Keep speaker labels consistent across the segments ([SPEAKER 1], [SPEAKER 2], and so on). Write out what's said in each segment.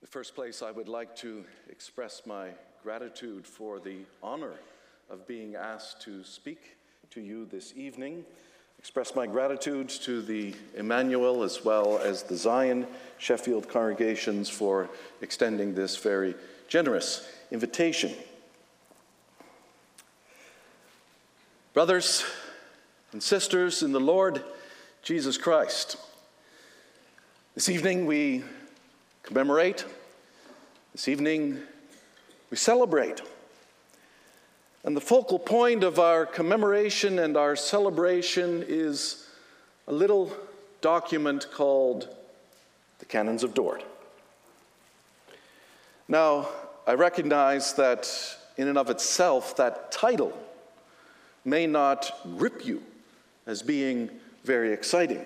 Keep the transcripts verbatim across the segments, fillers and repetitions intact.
[SPEAKER 1] the first place, I would like to express my gratitude for the honor of being asked to speak to you this evening. Express my gratitude to the Emmanuel as well as the Zion Sheffield congregations for extending this very generous invitation. Brothers and sisters in the Lord Jesus Christ, this evening we commemorate, this evening we celebrate. And the focal point of our commemoration and our celebration is a little document called the Canons of Dort. Now, I recognize that in and of itself, that title may not grip you as being very exciting.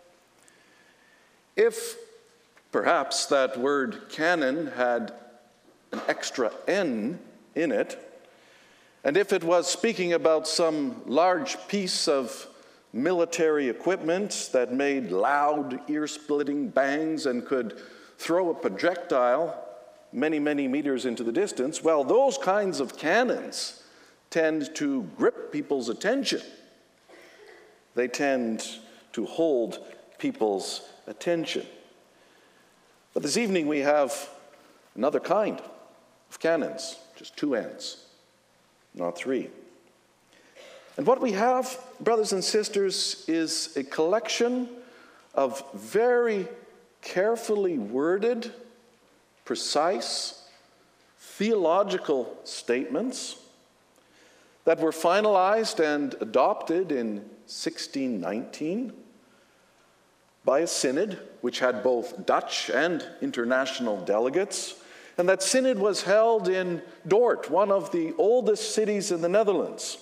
[SPEAKER 1] If perhaps that word canon had an extra N in it, and if it was speaking about some large piece of military equipment that made loud, ear-splitting bangs and could throw a projectile many, many meters into the distance, well, those kinds of cannons tend to grip people's attention. They tend to hold people's attention. But this evening we have another kind of cannons, just two ends, not three. And what we have, brothers and sisters, is a collection of very carefully worded, precise, theological statements that were finalized and adopted in sixteen nineteen by a synod which had both Dutch and international delegates. And that synod was held in Dort, one of the oldest cities in the Netherlands.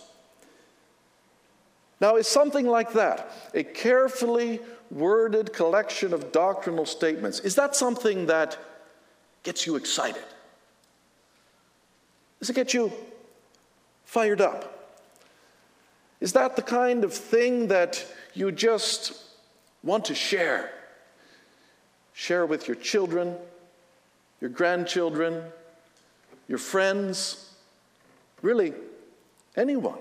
[SPEAKER 1] Now, is something like that, a carefully worded collection of doctrinal statements, is that something that gets you excited? Does it get you fired up? Is that the kind of thing that you just want to share? Share with your children, your grandchildren, your friends, really anyone.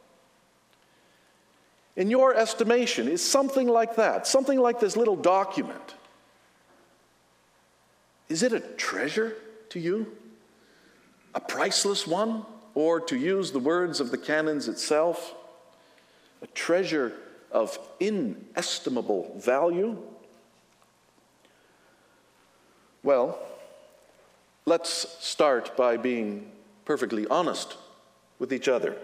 [SPEAKER 1] In your estimation, is something like that, something like this little document, is it a treasure to you? A priceless one? Or to use the words of the canons itself, a treasure of inestimable value? Well, let's start by being perfectly honest with each other.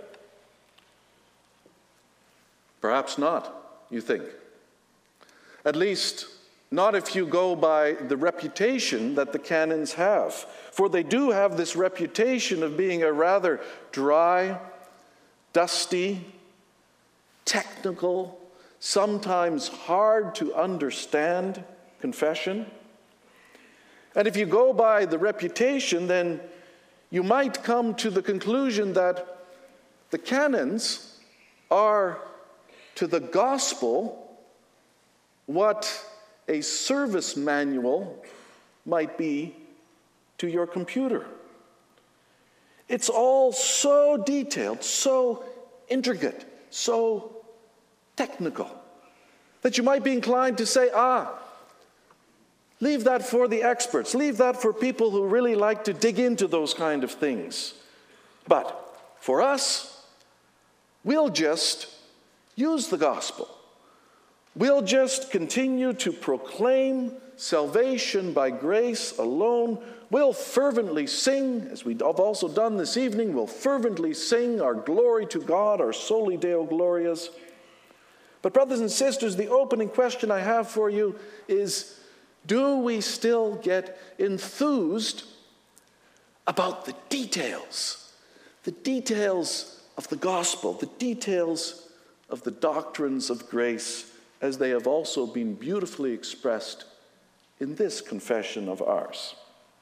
[SPEAKER 1] Perhaps not, you think. At least, not if you go by the reputation that the canons have. For they do have this reputation of being a rather dry, dusty, technical, sometimes hard to understand confession. And if you go by the reputation, then you might come to the conclusion that the canons are to the gospel what a service manual might be to your computer. It's all so detailed, so intricate, so technical, that you might be inclined to say, ah, leave that for the experts, leave that for people who really like to dig into those kind of things. But for us, we'll just use the gospel. We'll just continue to proclaim salvation by grace alone. We'll fervently sing, as we have also done this evening, we'll fervently sing our glory to God, our Soli Deo Glorias. But brothers and sisters, the opening question I have for you is, do we still get enthused about the details, the details of the gospel, the details of the doctrines of grace, as they have also been beautifully expressed in this confession of ours?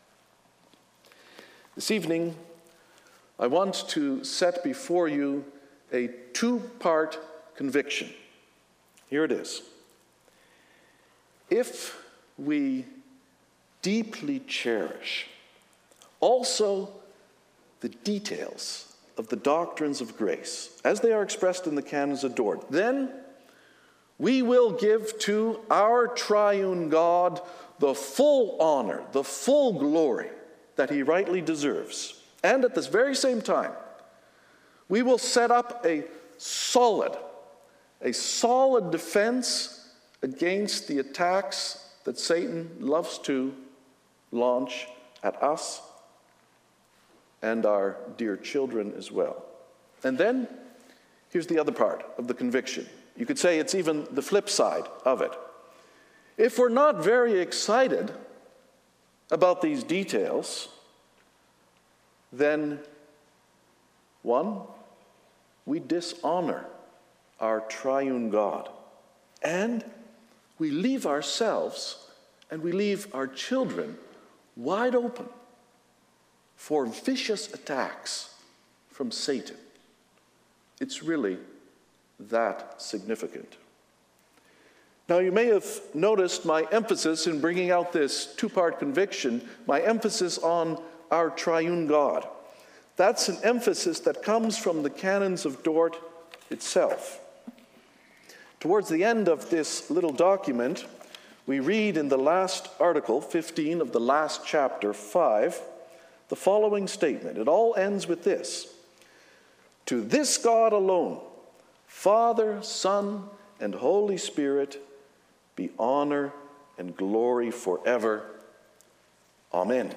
[SPEAKER 1] This evening, I want to set before you a two-part conviction. Here it is. If we deeply cherish also the details of the doctrines of grace as they are expressed in the canons of Dort, then we will give to our triune God the full honor, the full glory that he rightly deserves. And at this very same time, we will set up a solid, a solid defense against the attacks that Satan loves to launch at us and our dear children as well. And then, here's the other part of the conviction. You could say it's even the flip side of it. If we're not very excited about these details, then, one, we dishonor our triune God, and we leave ourselves and we leave our children wide open for vicious attacks from Satan. It's really that significant. Now, you may have noticed my emphasis in bringing out this two-part conviction, my emphasis on our triune God. That's an emphasis that comes from the canons of Dort itself. Towards the end of this little document, we read in the last article, fifteen of the last chapter, five, the following statement. It all ends with this: to this God alone, Father, Son, and Holy Spirit, be honor and glory forever. Amen.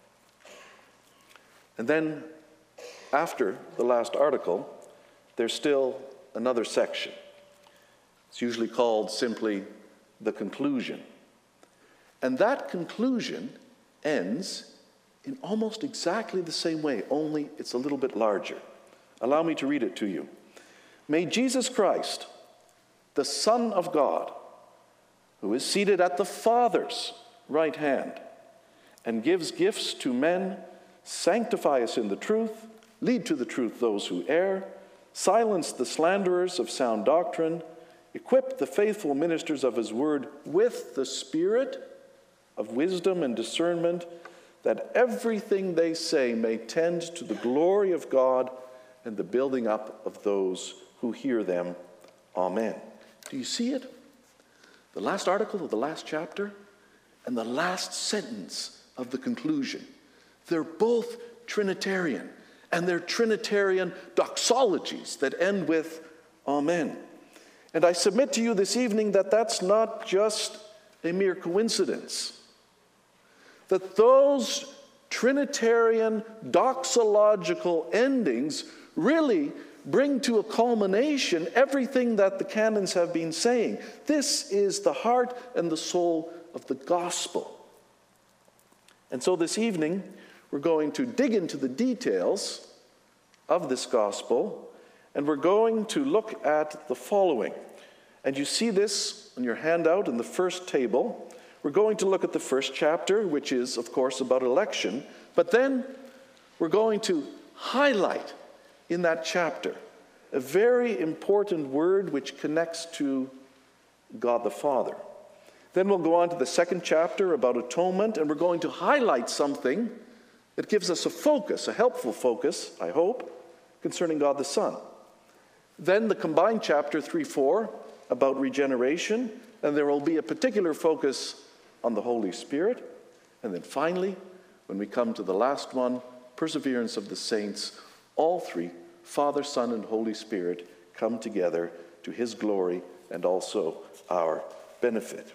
[SPEAKER 1] And then, after the last article, there's still another section. It's usually called simply the conclusion. And that conclusion ends in almost exactly the same way, only it's a little bit larger. Allow me to read it to you. May Jesus Christ, the Son of God, who is seated at the Father's right hand and gives gifts to men, sanctify us in the truth, lead to the truth those who err, silence the slanderers of sound doctrine, equip the faithful ministers of his word with the spirit of wisdom and discernment, that everything they say may tend to the glory of God and the building up of those who hear them. Amen. Do you see it? The last article of the last chapter and the last sentence of the conclusion. They're both Trinitarian, and they're Trinitarian doxologies that end with Amen. And I submit to you this evening that that's not just a mere coincidence. That those Trinitarian doxological endings really bring to a culmination everything that the canons have been saying. This is the heart and the soul of the gospel. And so this evening, we're going to dig into the details of this gospel, and we're going to look at the following. And you see this on your handout in the first table. We're going to look at the first chapter, which is, of course, about election. But then we're going to highlight in that chapter a very important word which connects to God the Father. Then we'll go on to the second chapter about atonement, and we're going to highlight something that gives us a focus, a helpful focus, I hope, concerning God the Son. Then the combined chapter three four about regeneration, and there will be a particular focus on the Holy Spirit. And then finally, when we come to the last one, perseverance of the saints, all three, Father, Son, and Holy Spirit, come together to his glory and also our benefit.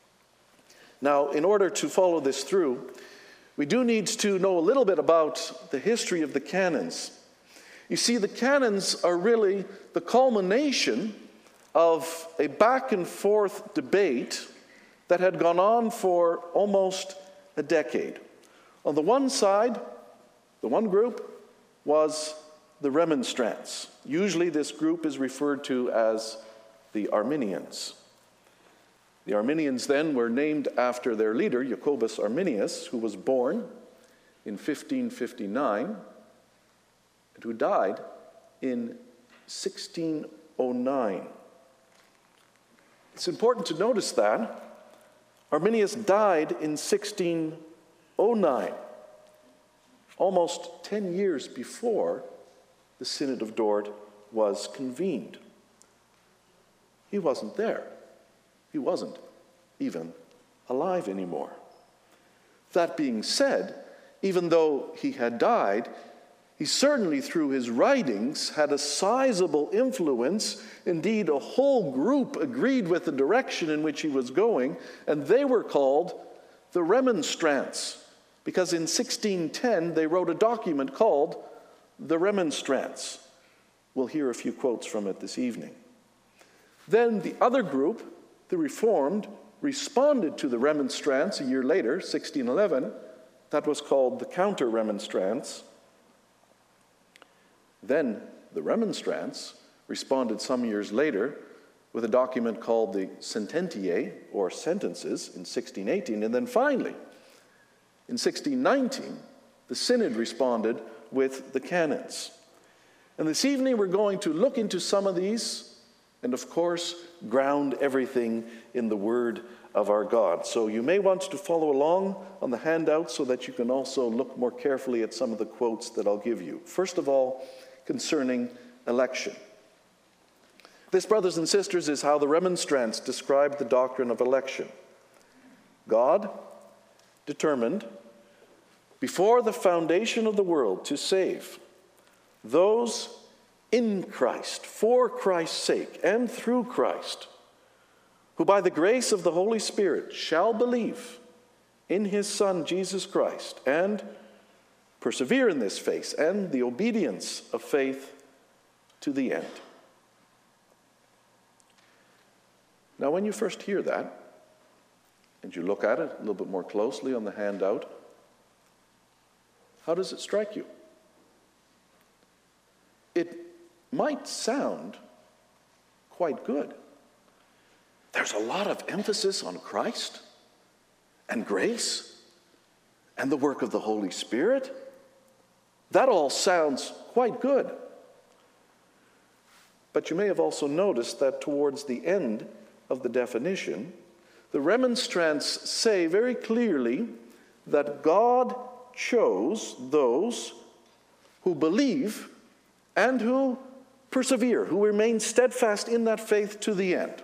[SPEAKER 1] Now, in order to follow this through, we do need to know a little bit about the history of the canons. You see, the canons are really the culmination of a back and forth debate that had gone on for almost a decade. On the one side, the one group was the Remonstrants. Usually this group is referred to as the Arminians. The Arminians then were named after their leader, Jacobus Arminius, who was born in fifteen fifty-nine and who died in sixteen oh nine. It's important to notice that Arminius died in sixteen oh nine, almost ten years before the Synod of Dort was convened. He wasn't there. He wasn't even alive anymore. That being said, even though he had died, he certainly through his writings had a sizable influence. Indeed, a whole group agreed with the direction in which he was going, and they were called the Remonstrants, because in sixteen ten they wrote a document called the Remonstrants. We'll hear a few quotes from it this evening. Then the other group, the Reformed, responded to the Remonstrants a year later, sixteen eleven. That was called the Counter-Remonstrants. Then the Remonstrants responded some years later with a document called the Sententiae, or Sentences, in sixteen eighteen. And then finally, in sixteen nineteen, the Synod responded with the Canons. And this evening we're going to look into some of these and, of course, ground everything in the Word of our God. So you may want to follow along on the handout so that you can also look more carefully at some of the quotes that I'll give you. First of all, concerning election. This, brothers and sisters, is how the Remonstrants described the doctrine of election. God determined before the foundation of the world to save those in Christ, for Christ's sake, and through Christ, who by the grace of the Holy Spirit shall believe in his Son, Jesus Christ, and persevere in this faith and the obedience of faith to the end. Now, when you first hear that, and you look at it a little bit more closely on the handout, how does it strike you? It might sound quite good. There's a lot of emphasis on Christ and grace and the work of the Holy Spirit. That all sounds quite good. But you may have also noticed that towards the end of the definition, the Remonstrants say very clearly that God chose those who believe and who persevere, who remain steadfast in that faith to the end.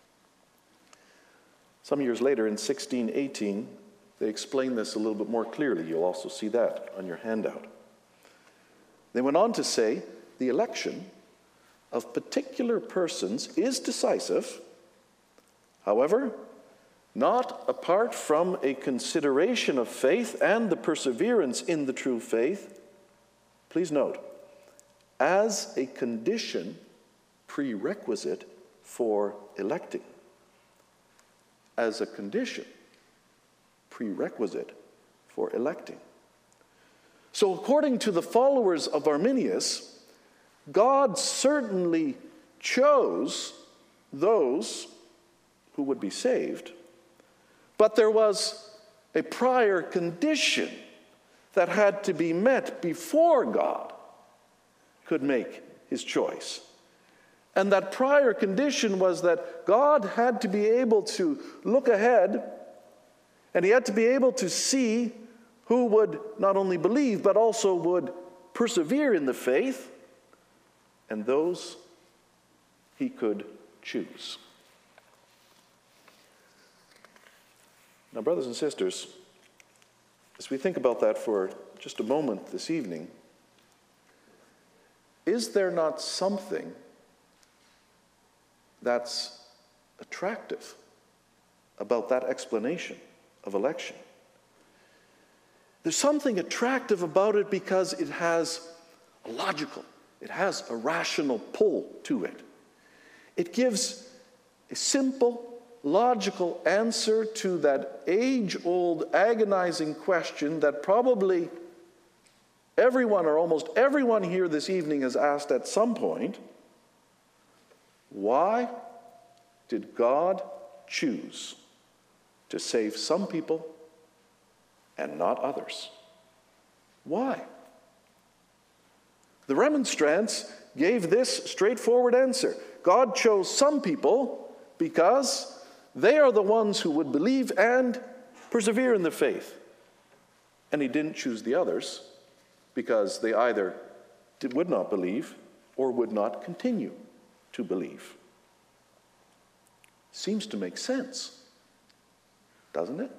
[SPEAKER 1] Some years later, in sixteen eighteen, they explain this a little bit more clearly. You'll also see that on your handout. They went on to say the election of particular persons is decisive, however, not apart from a consideration of faith and the perseverance in the true faith. Please note, as a condition prerequisite for electing. As a condition prerequisite for electing. So according to the followers of Arminius, God certainly chose those who would be saved, but there was a prior condition that had to be met before God could make his choice. And that prior condition was that God had to be able to look ahead, and he had to be able to see who would not only believe, but also would persevere in the faith, and those he could choose. Now, brothers and sisters, as we think about that for just a moment this evening, is there not something that's attractive about that explanation of election? There's something attractive about it because it has a logical, it has a rational pull to it. It gives a simple, logical answer to that age-old, agonizing question that probably everyone or almost everyone here this evening has asked at some point. Why did God choose to save some people and not others? Why? The Remonstrants gave this straightforward answer. God chose some people because they are the ones who would believe and persevere in the faith. And he didn't choose the others because they either did, would not believe or would not continue to believe. Seems to make sense, doesn't it?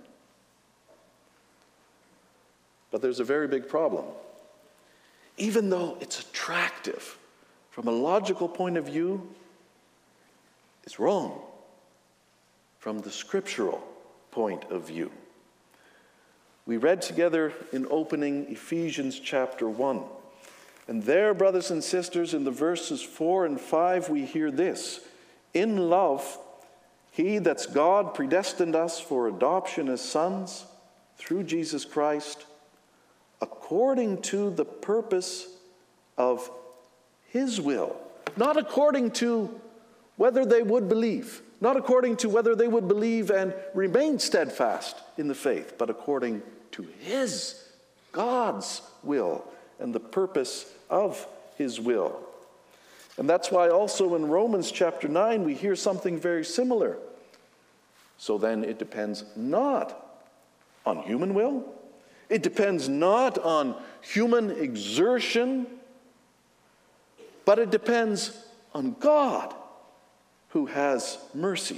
[SPEAKER 1] But there's a very big problem. Even though it's attractive from a logical point of view, it's wrong from the scriptural point of view. We read together in opening Ephesians chapter one. And there, brothers and sisters, in the verses four and five, we hear this: in love, he, that's God, predestined us for adoption as sons through Jesus Christ, according to the purpose of his will. Not according to whether they would believe, not according to whether they would believe and remain steadfast in the faith, but according to his, God's will and the purpose of his will. And that's why also in Romans chapter nine we hear something very similar. So then it depends not on human will. It depends not on human exertion, but it depends on God who has mercy.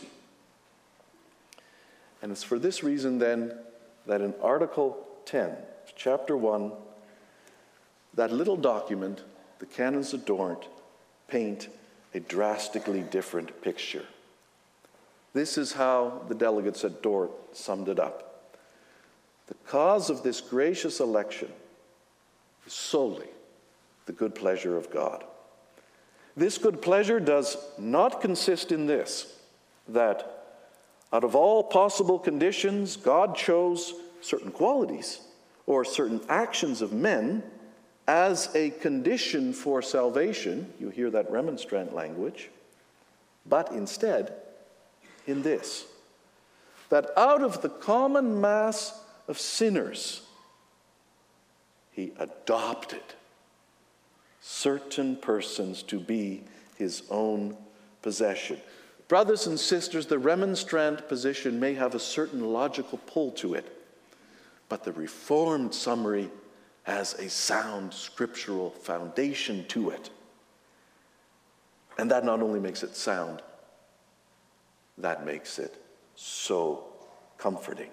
[SPEAKER 1] And it's for this reason then that in Article ten, chapter one, that little document, the Canons of Dort, paint a drastically different picture. This is how the delegates at Dort summed it up. The cause of this gracious election is solely the good pleasure of God. This good pleasure does not consist in this, that out of all possible conditions, God chose certain qualities or certain actions of men as a condition for salvation. You hear that remonstrant language. But instead, in this, that out of the common mass of sinners, he adopted certain persons to be his own possession. Brothers and sisters, the remonstrant position may have a certain logical pull to it, but the Reformed summary has a sound scriptural foundation to it. And that not only makes it sound, that makes it so comforting.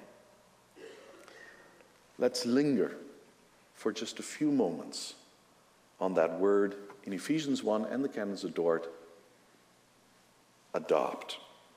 [SPEAKER 1] Let's linger for just a few moments on that word in Ephesians one and the Canons of Dort, adopt.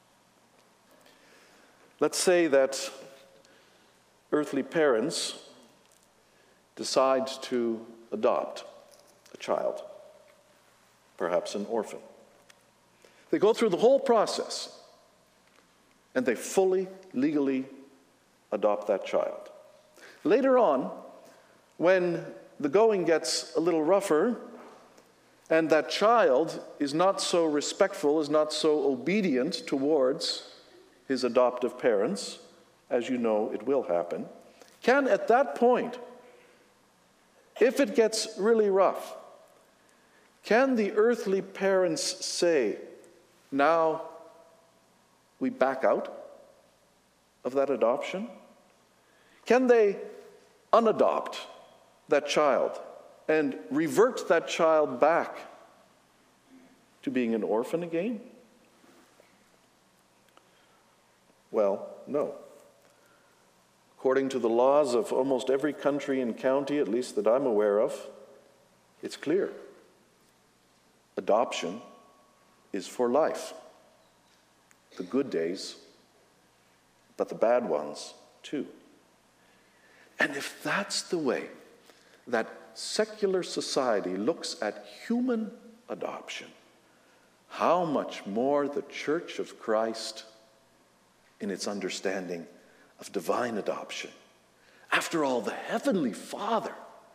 [SPEAKER 1] Let's say that earthly parents decide to adopt a child, perhaps an orphan. They go through the whole process and they fully, legally adopt that child. Later on, when the going gets a little rougher and that child is not so respectful, is not so obedient towards his adoptive parents, as you know it will happen, can at that point, if it gets really rough, can the earthly parents say, now we back out of that adoption? Can they unadopt that child and revert that child back to being an orphan again? Well, no. According to the laws of almost every country and county, at least that I'm aware of, it's clear. Adoption is for life. The good days, but the bad ones too. And if that's the way that secular society looks at human adoption, how much more the Church of Christ in its understanding of divine adoption. After all, the Heavenly Father,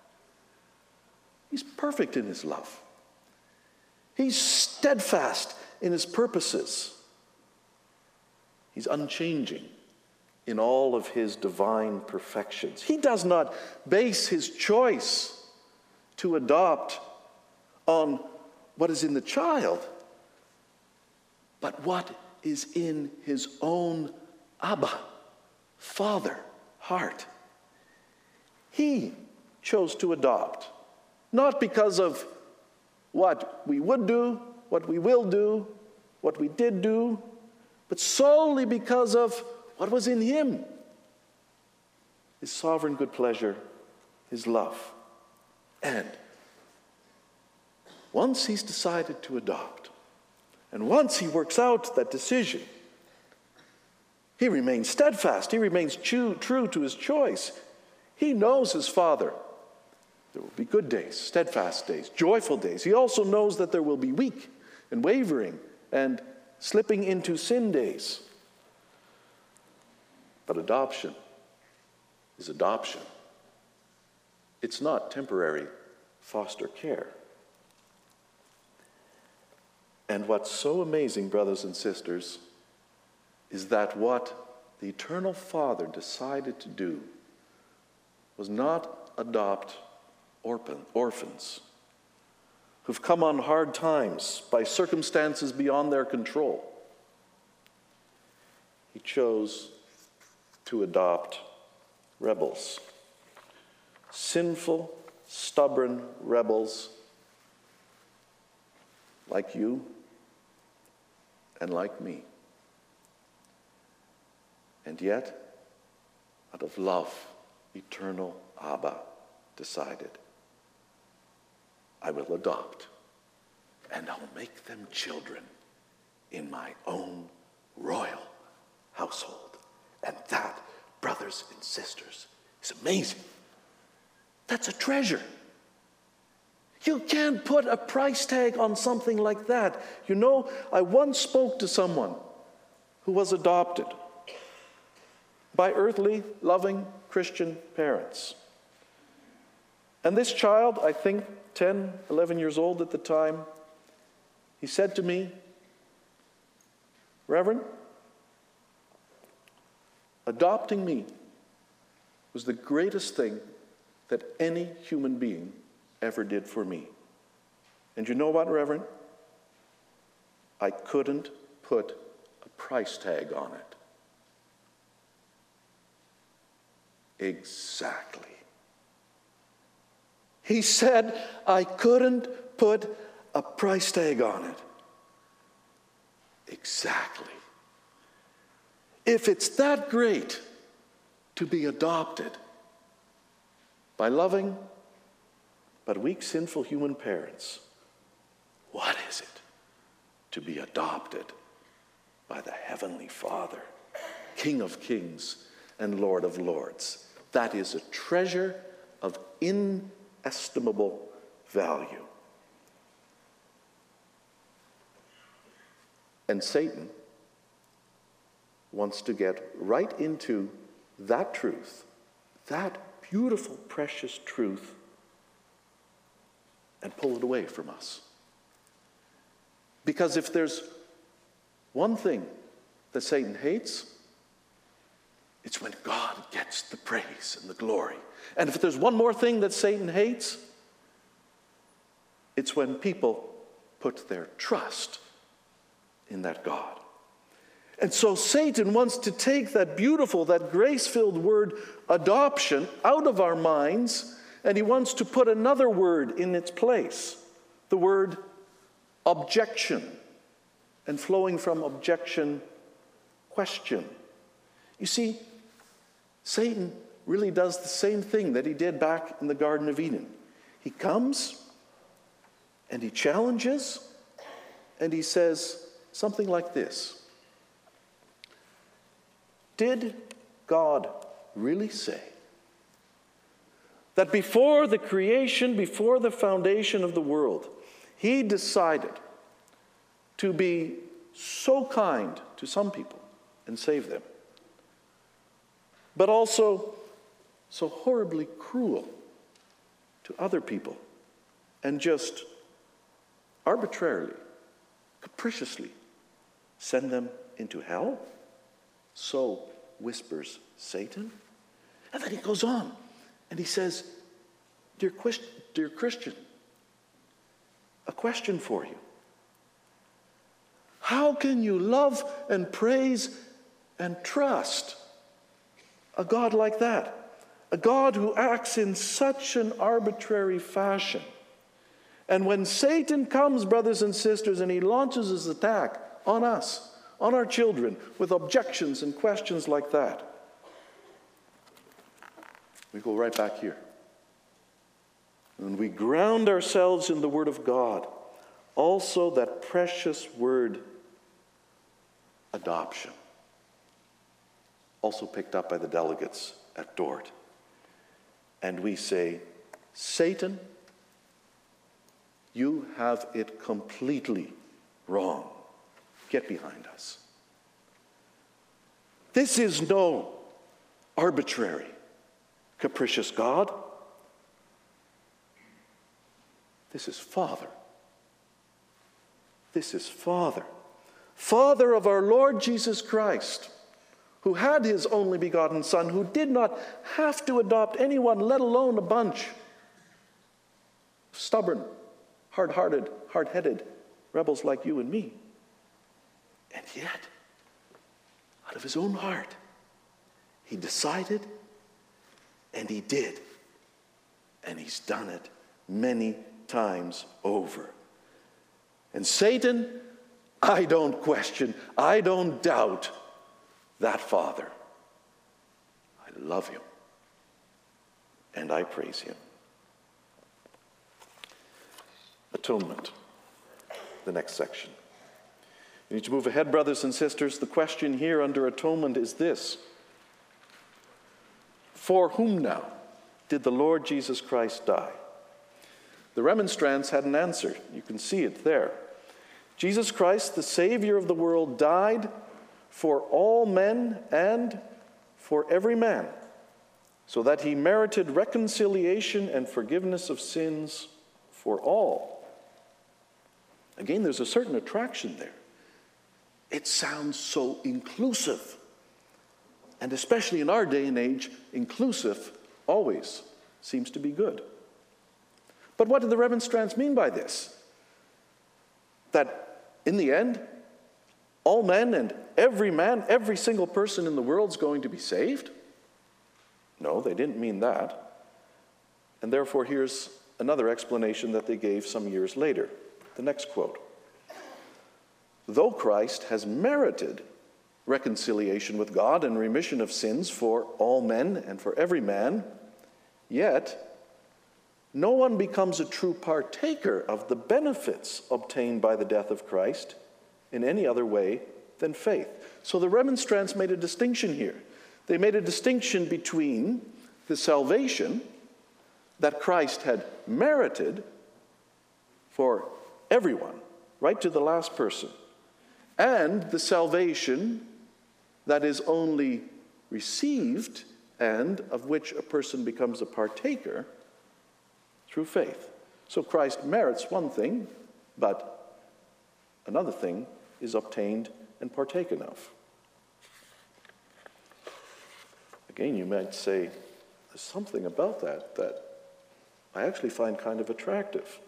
[SPEAKER 1] he's perfect in his love. He's steadfast in his purposes. He's unchanging in all of his divine perfections. He does not base his choice to adopt on what is in the child, but what is in his own Abba, Father, heart. He chose to adopt, not because of what we would do, what we will do, what we did do, but solely because of what was in him. His sovereign good pleasure, his love. And once he's decided to adopt, and once he works out that decision, he remains steadfast. He remains true, true to his choice. He knows his Father. There will be good days, steadfast days, joyful days. He also knows that there will be weak and wavering and slipping into sin days. But adoption is adoption. It's not temporary foster care. And what's so amazing, brothers and sisters, is that what the Eternal Father decided to do was not adopt orphan, orphans who've come on hard times by circumstances beyond their control. He chose to adopt rebels, sinful, stubborn rebels like you and like me. And yet, out of love, eternal Abba decided, I will adopt, and I'll make them children in my own royal household. And that, brothers and sisters, is amazing. That's a treasure. You can't put a price tag on something like that. You know, I once spoke to someone who was adopted by earthly, loving Christian parents. And this child, I think ten, eleven years old at the time, he said to me, Reverend, adopting me was the greatest thing that any human being ever did for me. And you know what, Reverend? I couldn't put a price tag on it. Exactly. He said, I couldn't put a price tag on it. Exactly. If it's that great to be adopted by loving but weak, sinful human parents, what is it to be adopted by the Heavenly Father, King of Kings and Lord of Lords? That is a treasure of inestimable value. And Satan wants to get right into that truth, that beautiful, precious truth, and pull it away from us. Because if there's one thing that Satan hates, it's when God gets the praise and the glory. And if there's one more thing that Satan hates, it's when people put their trust in that God. And so Satan wants to take that beautiful, that grace-filled word adoption out of our minds, and he wants to put another word in its place, the word objection, and flowing from objection, question. You see, Satan really does the same thing that he did back in the Garden of Eden. He comes and he challenges and he says something like this. Did God really say that before the creation, before the foundation of the world, he decided to be so kind to some people and save them, but also so horribly cruel to other people and just arbitrarily, capriciously send them into hell? So whispers Satan. And then he goes on and he says, Dear, dear Christian, a question for you. How can you love and praise and trust a God like that? A God who acts in such an arbitrary fashion. And when Satan comes, brothers and sisters, and he launches his attack on us, on our children, with objections and questions like that, we go right back here. And we ground ourselves in the Word of God. Also that precious word, adoption. Also picked up by the delegates at Dort. And we say, Satan, you have it completely wrong. Get behind us. This is no arbitrary, capricious God. This is Father. This is Father. Father of our Lord Jesus Christ, who had his only begotten Son, who did not have to adopt anyone, let alone a bunch of stubborn, hard-hearted, hard-headed rebels like you and me. And yet, out of his own heart, he decided, and he did. And he's done it many times over. And Satan, I don't question, I don't doubt that Father. I love him, and I praise him. Atonement, the next section. You need to move ahead, brothers and sisters. The question here under atonement is this: for whom now did the Lord Jesus Christ die? The remonstrants had an answer. You can see it there. Jesus Christ, the Savior of the world, died for all men and for every man, so that he merited reconciliation and forgiveness of sins for all. Again, there's a certain attraction there. It sounds so inclusive. And especially in our day and age, inclusive always seems to be good. But what do the remonstrants mean by this? That in the end, all men and every man, every single person in the world is going to be saved? No, they didn't mean that. And therefore, here's another explanation that they gave some years later. The next quote. Though Christ has merited reconciliation with God and remission of sins for all men and for every man, yet no one becomes a true partaker of the benefits obtained by the death of Christ in any other way than faith. So the remonstrants made a distinction here. They made a distinction between the salvation that Christ had merited for everyone, right to the last person, and the salvation that is only received and of which a person becomes a partaker through faith. So Christ merits one thing, but another thing is obtained and partaken of. Again, you might say, there's something about that that I actually find kind of attractive.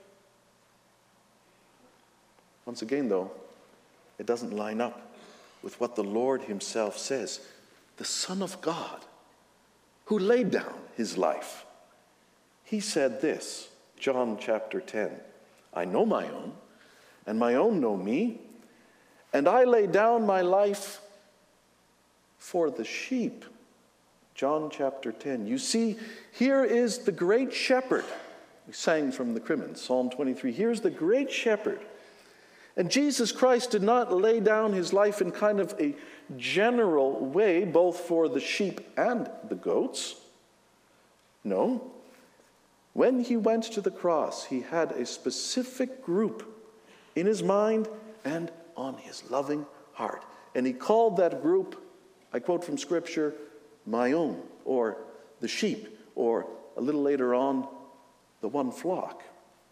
[SPEAKER 1] Once again, though, it doesn't line up with what the Lord himself says. The Son of God, who laid down his life. He said this, John chapter ten, I know my own, and my own know me, and I lay down my life for the sheep. John chapter ten. You see, here is the great shepherd. We sang from the Crimmins, Psalm twenty-three. Here's the great shepherd. And Jesus Christ did not lay down his life in kind of a general way, both for the sheep and the goats. No. When he went to the cross, he had a specific group in his mind and on his loving heart. And he called that group, I quote from Scripture, my own, or the sheep, or a little later on, the one flock.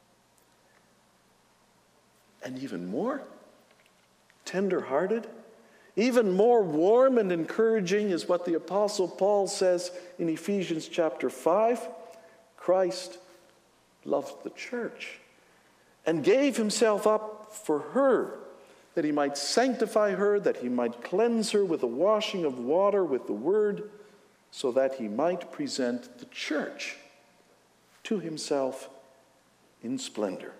[SPEAKER 1] And even more tender-hearted, even more warm and encouraging is what the Apostle Paul says in Ephesians chapter five. Christ loved the church and gave himself up for her, that he might sanctify her, that he might cleanse her with the washing of water with the word, so that he might present the church to himself in splendor.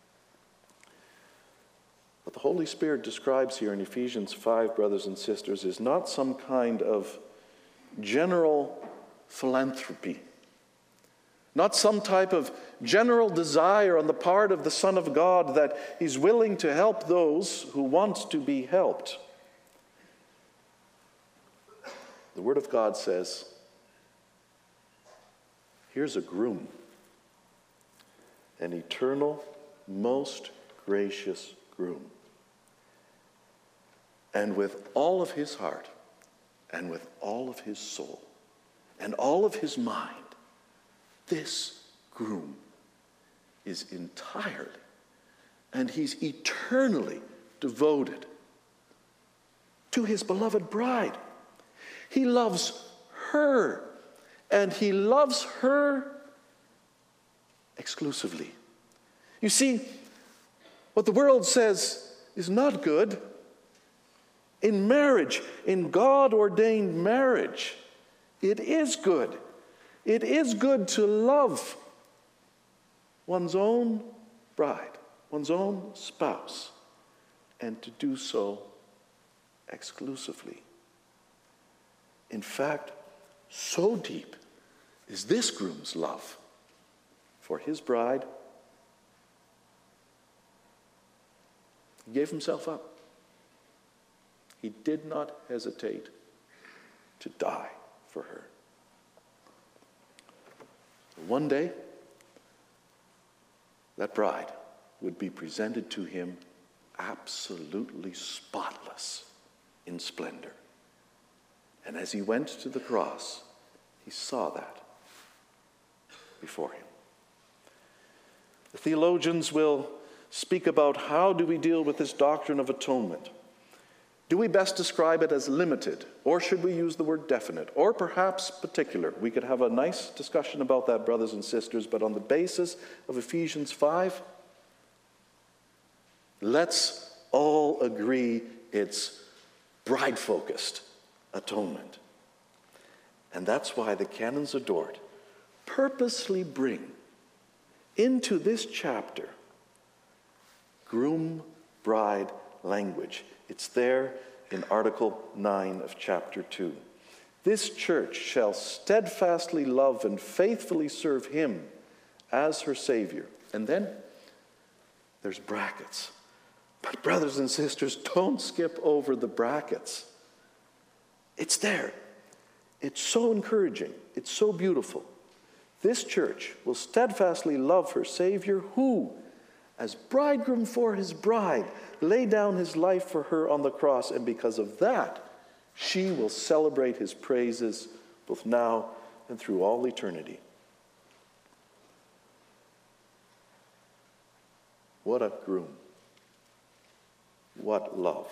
[SPEAKER 1] What the Holy Spirit describes here in Ephesians five, brothers and sisters, is not some kind of general philanthropy, not some type of general desire on the part of the Son of God that he's willing to help those who want to be helped. The Word of God says, here's a groom, an eternal, most gracious groom. And with all of his heart, and with all of his soul, and all of his mind, this groom is entirely, and he's eternally devoted to his beloved bride. He loves her, and he loves her exclusively. You see, what the world says is not good. In marriage, in God-ordained marriage, it is good. It is good to love one's own bride, one's own spouse, and to do so exclusively. In fact, so deep is this groom's love for his bride, he gave himself up. He did not hesitate to die for her. One day, that bride would be presented to him absolutely spotless in splendor. And as he went to the cross, he saw that before him. The theologians will speak about how do we deal with this doctrine of atonement. Do we best describe it as limited, or should we use the word definite, or perhaps particular? We could have a nice discussion about that, brothers and sisters, but on the basis of Ephesians five, let's all agree it's bride-focused atonement. And that's why the Canons of Dort purposely bring into this chapter groom-bride language. It's there in Article nine of chapter two. This church shall steadfastly love and faithfully serve him as her Savior. And then there's brackets. But brothers and sisters, don't skip over the brackets. It's there. It's so encouraging. It's so beautiful. This church will steadfastly love her Savior, who, as bridegroom for his bride, laid down his life for her on the cross, and because of that, she will celebrate his praises both now and through all eternity. What a groom. What love.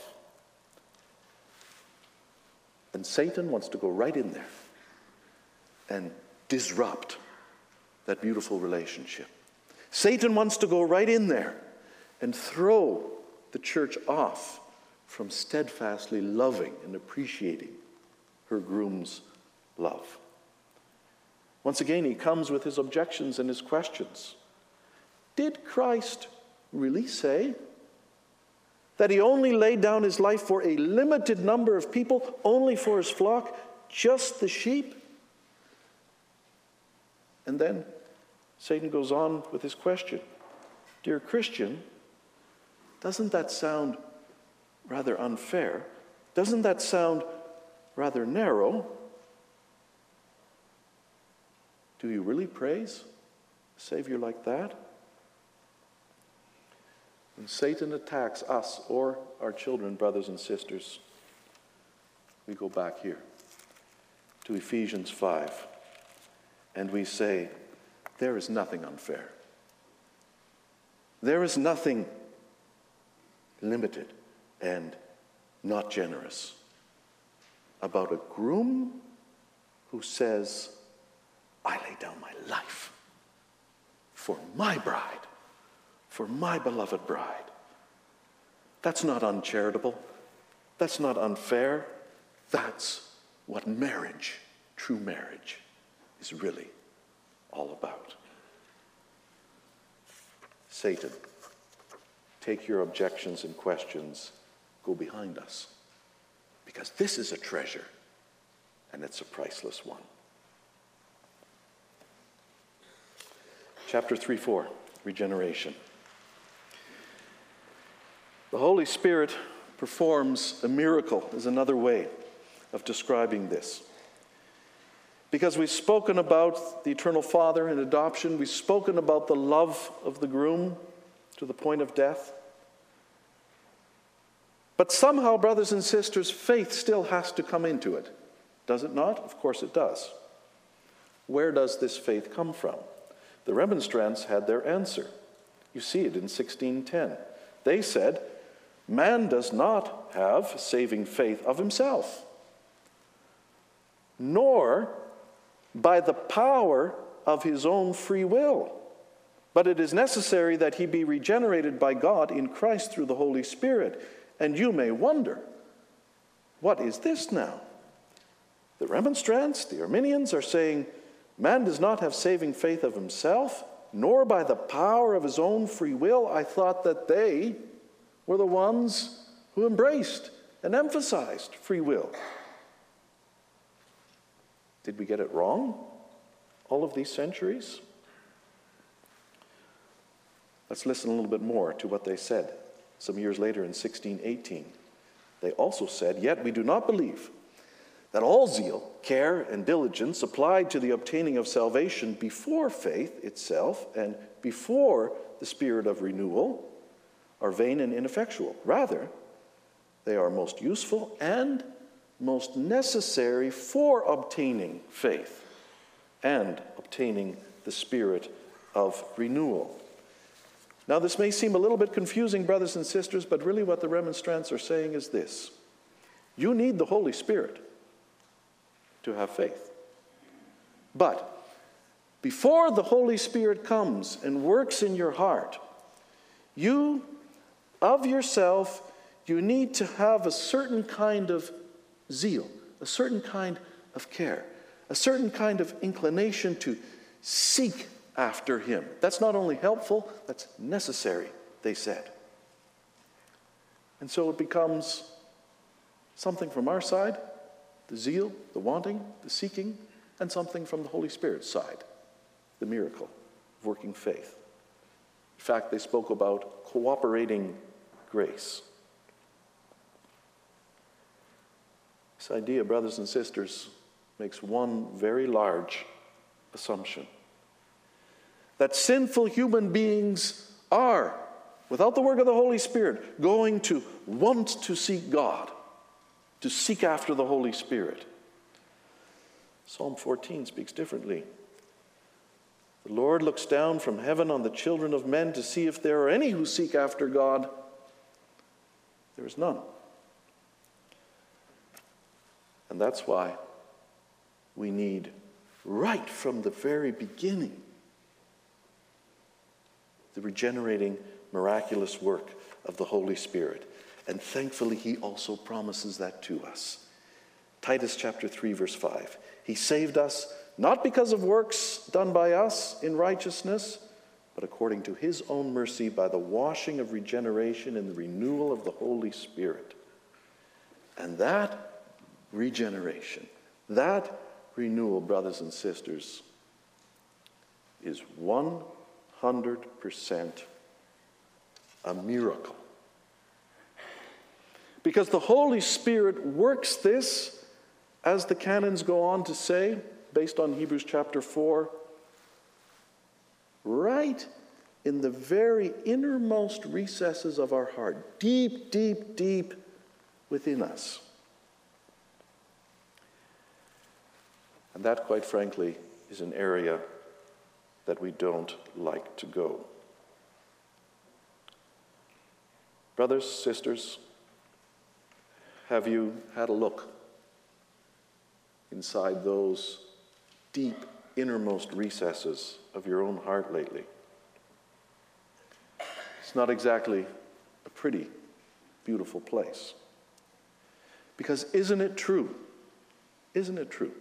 [SPEAKER 1] And Satan wants to go right in there and disrupt that beautiful relationship. Satan wants to go right in there and throw the church off from steadfastly loving and appreciating her groom's love. Once again, he comes with his objections and his questions. Did Christ really say that he only laid down his life for a limited number of people, only for his flock, just the sheep? And then Satan goes on with his question. Dear Christian, doesn't that sound rather unfair? Doesn't that sound rather narrow? Do you really praise a Savior like that? When Satan attacks us or our children, brothers and sisters, we go back here to Ephesians five, and we say, there is nothing unfair. There is nothing limited and not generous about a groom who says, I lay down my life for my bride, for my beloved bride. That's not uncharitable. That's not unfair. That's what marriage, true marriage, is really all about. Satan, take your objections and questions, go behind us. Because this is a treasure, and it's a priceless one. Chapter three four, regeneration. The Holy Spirit performs a miracle, is another way of describing this. Because we've spoken about the Eternal Father in adoption, we've spoken about the love of the groom to the point of death. But somehow, brothers and sisters, faith still has to come into it. Does it not? Of course it does. Where does this faith come from? The Remonstrants had their answer. You see it in sixteen ten. They said, man does not have saving faith of himself, nor by the power of his own free will, but it is necessary that he be regenerated by God in Christ through the Holy Spirit. And you may wonder, what is this now? The Remonstrants, the Arminians, are saying, man does not have saving faith of himself, nor by the power of his own free will. I thought that they were the ones who embraced and emphasized free will. Did we get it wrong all of these centuries? Let's listen a little bit more to what they said some years later in sixteen eighteen. They also said, yet we do not believe that all zeal, care, and diligence applied to the obtaining of salvation before faith itself and before the spirit of renewal are vain and ineffectual. Rather, they are most useful and most necessary for obtaining faith and obtaining the spirit of renewal. Now, this may seem a little bit confusing, brothers and sisters, but really what the Remonstrants are saying is this. You need the Holy Spirit to have faith. But before the Holy Spirit comes and works in your heart, you, of yourself, you need to have a certain kind of zeal, a certain kind of care, a certain kind of inclination to seek after him. That's not only helpful, that's necessary, they said. And so it becomes something from our side, the zeal, the wanting, the seeking, and something from the Holy Spirit's side, the miracle of working faith. In fact, they spoke about cooperating grace. This idea, brothers and sisters, makes one very large assumption. That sinful human beings are, without the work of the Holy Spirit, going to want to seek God, to seek after the Holy Spirit. Psalm fourteen speaks differently. The Lord looks down from heaven on the children of men to see if there are any who seek after God. There is none. And that's why we need, right from the very beginning, the regenerating, miraculous work of the Holy Spirit. And thankfully, he also promises that to us. Titus chapter three, verse five. He saved us not because of works done by us in righteousness, but according to his own mercy by the washing of regeneration and the renewal of the Holy Spirit. And that regeneration, that renewal, brothers and sisters, is one hundred percent a miracle. Because the Holy Spirit works this, as the canons go on to say, based on Hebrews chapter four, right in the very innermost recesses of our heart, deep, deep, deep within us. And that, quite frankly, is an area that we don't like to go. Brothers, sisters, have you had a look inside those deep, innermost recesses of your own heart lately? It's not exactly a pretty beautiful place. Because isn't it true, isn't it true,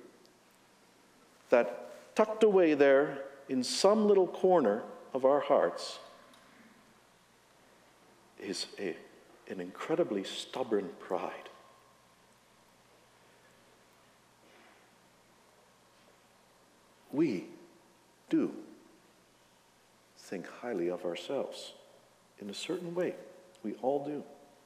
[SPEAKER 1] that tucked away there in some little corner of our hearts is a, an incredibly stubborn pride. We do think highly of ourselves in a certain way. We all do.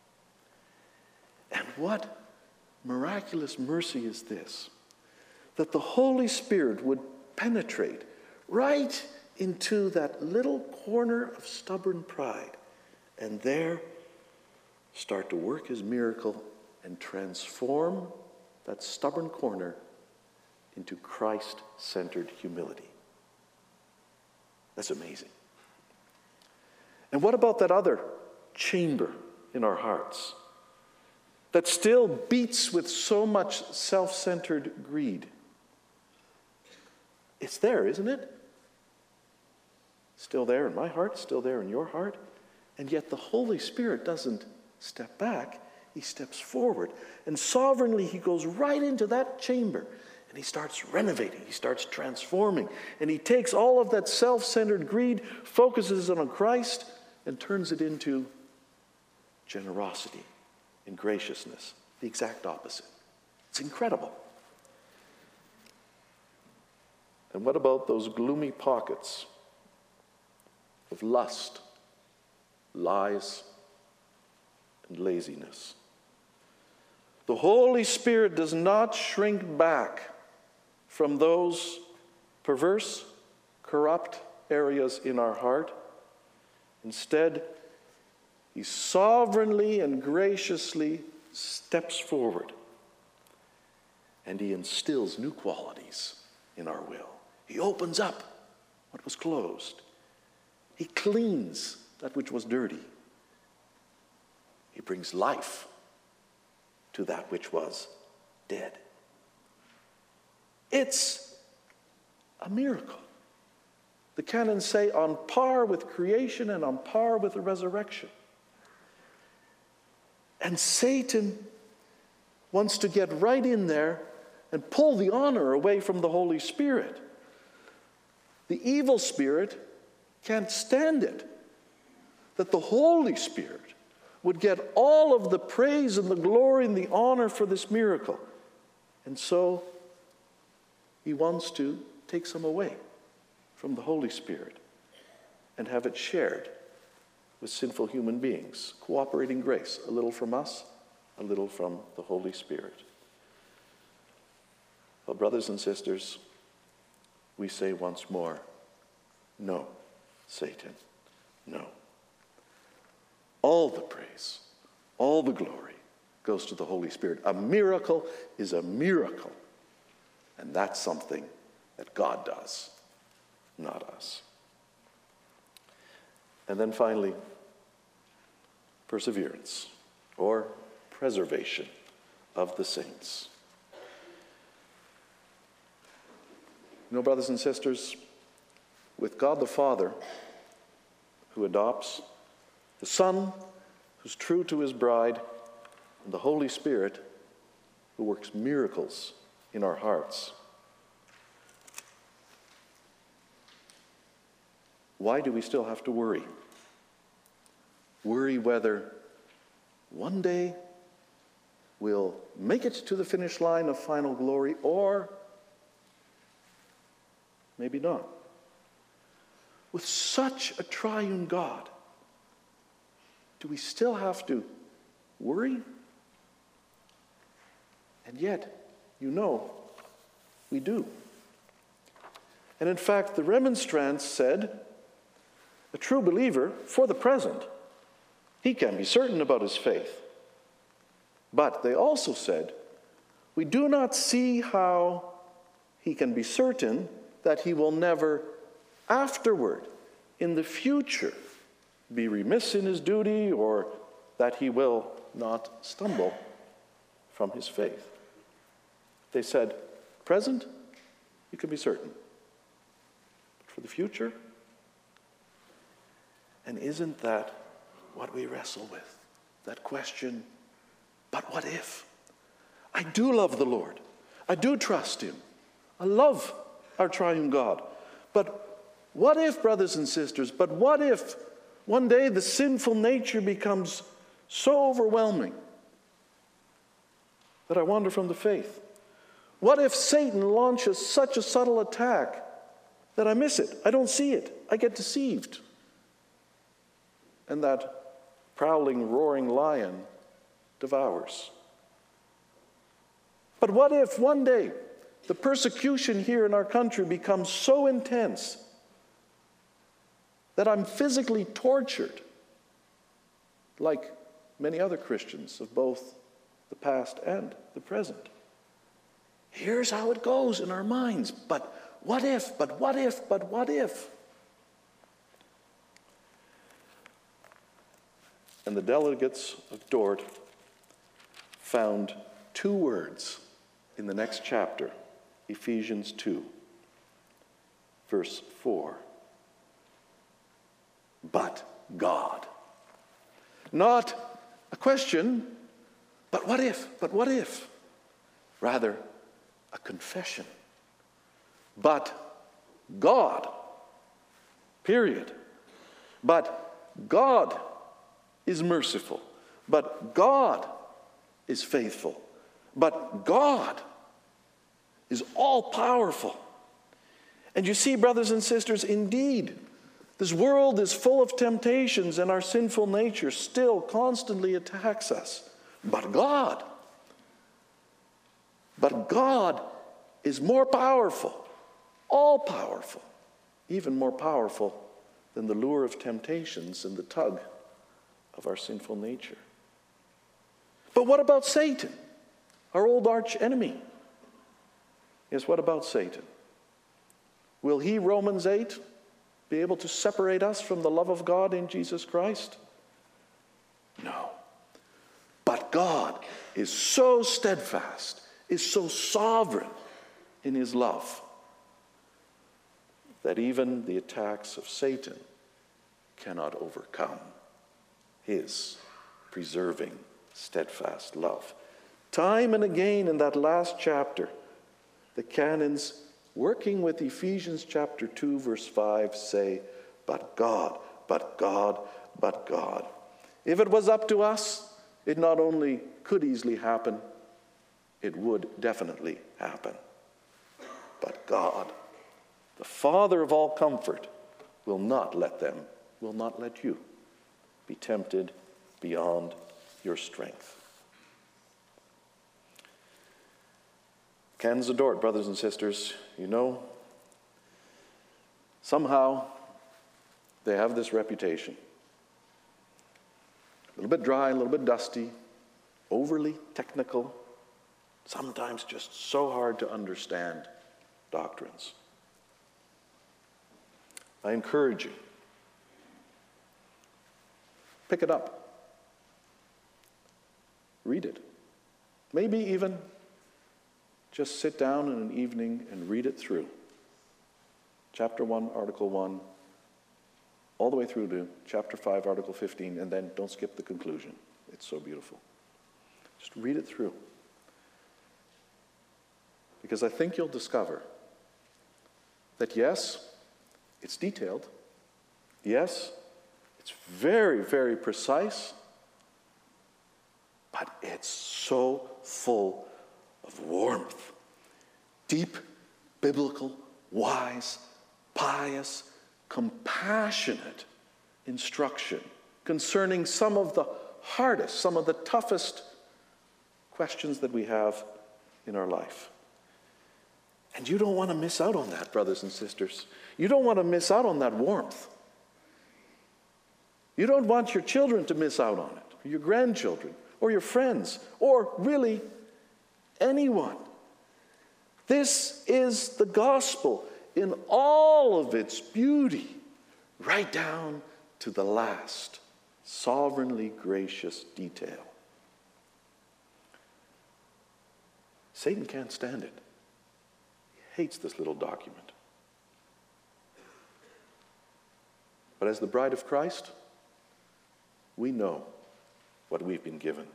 [SPEAKER 1] And what miraculous mercy is this? That the Holy Spirit would penetrate right into that little corner of stubborn pride and there start to work his miracle and transform that stubborn corner into Christ-centered humility. That's amazing. And what about that other chamber in our hearts that still beats with so much self-centered greed? It's there, isn't it? Still there in my heart, still there in your heart. And yet the Holy Spirit doesn't step back, he steps forward. And sovereignly he goes right into that chamber and he starts renovating, he starts transforming. And he takes all of that self-centered greed, focuses it on Christ, and turns it into generosity and graciousness, the exact opposite. It's incredible. And what about those gloomy pockets of lust, lies, and laziness? The Holy Spirit does not shrink back from those perverse, corrupt areas in our heart. Instead, he sovereignly and graciously steps forward and he instills new qualities in our will. He opens up what was closed. He cleans that which was dirty. He brings life to that which was dead. It's a miracle. The canons say on par with creation and on par with the resurrection. And Satan wants to get right in there and pull the honor away from the Holy Spirit. The evil spirit can't stand it, that the Holy Spirit would get all of the praise and the glory and the honor for this miracle. And so he wants to take some away from the Holy Spirit and have it shared with sinful human beings, cooperating grace, a little from us, a little from the Holy Spirit. Well, brothers and sisters, we say once more, no, Satan, no. All the praise, all the glory goes to the Holy Spirit. A miracle is a miracle, and that's something that God does, not us. And then finally, perseverance or preservation of the saints. You know, brothers and sisters, with God the Father, who adopts, the Son, who's true to his bride, and the Holy Spirit, who works miracles in our hearts, why do we still have to worry? Worry whether one day we'll make it to the finish line of final glory or maybe not. With such a triune God, do we still have to worry? And yet, you know, we do. And in fact, the remonstrants said, a true believer, for the present, he can be certain about his faith. But they also said, we do not see how he can be certain that he will never afterward, in the future, be remiss in his duty or that he will not stumble from his faith. They said, present, you can be certain. But for the future, and isn't that what we wrestle with that question, but what if? I do love the Lord. I do trust him. I love our triune God. But what if, brothers and sisters, but what if one day the sinful nature becomes so overwhelming that I wander from the faith? What if Satan launches such a subtle attack that I miss it? I don't see it. I get deceived. And that prowling, roaring lion devours. But what if one day the persecution here in our country becomes so intense that I'm physically tortured, like many other Christians of both the past and the present? Here's how it goes in our minds. But what if, but what if, but what if? And the delegates of Dort found two words in the next chapter, Ephesians two, verse four. But God. Not a question, but what if, but what if? Rather, a confession. But God, period. But God is merciful. But God is faithful. But God is all-powerful. And you see, brothers and sisters, indeed, this world is full of temptations, and our sinful nature still constantly attacks us. But God, but God is more powerful, all-powerful, even more powerful than the lure of temptations and the tug of our sinful nature. But what about Satan, our old arch enemy? Yes, what about Satan? Will he, Romans eight, be able to separate us from the love of God in Jesus Christ? No. But God is so steadfast, is so sovereign in his love, that even the attacks of Satan cannot overcome his preserving, steadfast love. Time and again in that last chapter, the canons, working with Ephesians chapter two, verse five, say, but God, but God, but God. If it was up to us, it not only could easily happen, it would definitely happen. But God, the Father of all comfort, will not let them, will not let you be tempted beyond your strength. Canons of Dort, brothers and sisters, you know, somehow they have this reputation. A little bit dry, a little bit dusty, overly technical, sometimes just so hard to understand doctrines. I encourage you, pick it up, read it. Maybe even just sit down in an evening and read it through. Chapter one, Article one, all the way through to chapter five, Article fifteen, and then don't skip the conclusion. It's so beautiful. Just read it through. Because I think you'll discover that yes, it's detailed. Yes, it's very, very precise. But it's so full of warmth, deep, biblical, wise, pious, compassionate instruction concerning some of the hardest, some of the toughest questions that we have in our life. And you don't want to miss out on that, brothers and sisters. You don't want to miss out on that warmth. You don't want your children to miss out on it, or your grandchildren, or your friends, or really anyone. This is the gospel in all of its beauty, right down to the last sovereignly gracious detail. Satan can't stand it. He hates this little document. But as the bride of Christ, we know what we've been given.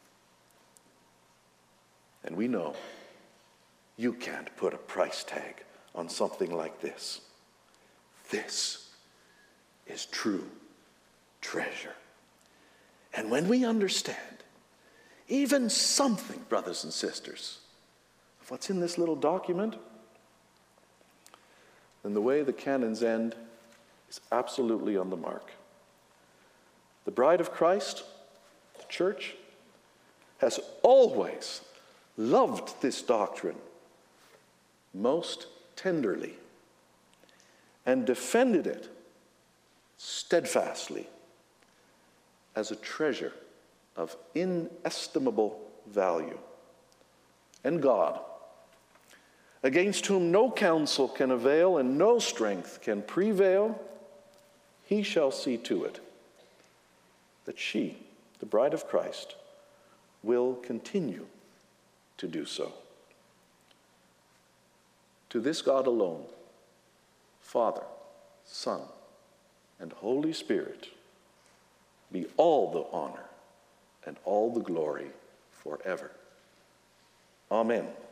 [SPEAKER 1] And we know you can't put a price tag on something like this. This is true treasure. And when we understand even something, brothers and sisters, of what's in this little document, then the way the canons end is absolutely on the mark. The bride of Christ, the church, has always loved this doctrine most tenderly and defended it steadfastly as a treasure of inestimable value. And God, against whom no counsel can avail and no strength can prevail, he shall see to it that she, the bride of Christ, will continue to do so. To this God alone, Father, Son, and Holy Spirit, be all the honor and all the glory forever. Amen.